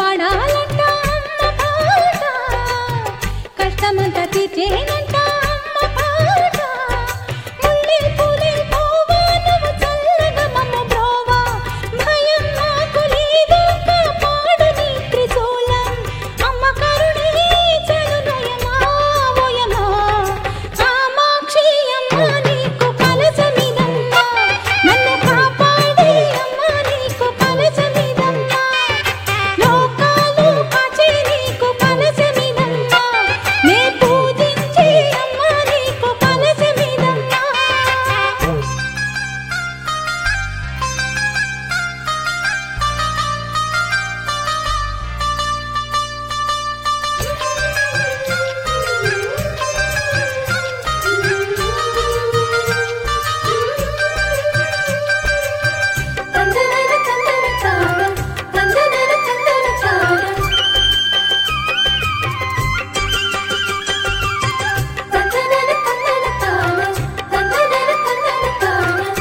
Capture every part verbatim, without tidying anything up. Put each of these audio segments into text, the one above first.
పాడాలంట అమ్మ పాట కష్టమంతా తీర్చేనంట అమ్మ పాట ముళ్ళే పూలే పోవా నువ్వు చల్లగా మమ్మ బ్రోవా భయం నాకు లేదు కాపాడు నీ త్రిశూలం అమ్మ కరుణే చలునయమా ఓయమా కామాక్షి అమ్మ నీకు కలశమిదమ్మా నన్ను కాపాడే అమ్మ నీకు కలశమిదమ్మా లోకాలు కాచే నీకు కలశమిదమ్మా నే పూజించే అమ్మ నీకు కలశమిదమ్మా తందనన తందన తాళం తందనన తందన తాళం తందనన తందన తాళం తందనన తందన తాళం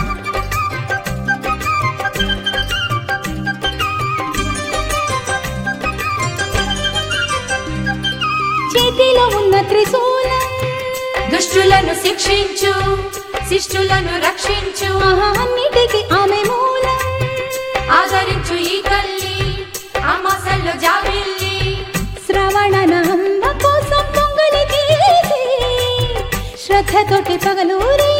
చేతిలో ఉన్న త్రిశూలం దుష్టులను శిక్షించు శిష్టులను రక్షించు అన్నిటికీ ఆమె మూలం ఆదరించు ఈ తల్లి అమాసల్లో జాబిల్లి శ్రవణన అమ్మ కోసం పొంగలి తీసి శ్రద్ధతోటి పగలూరి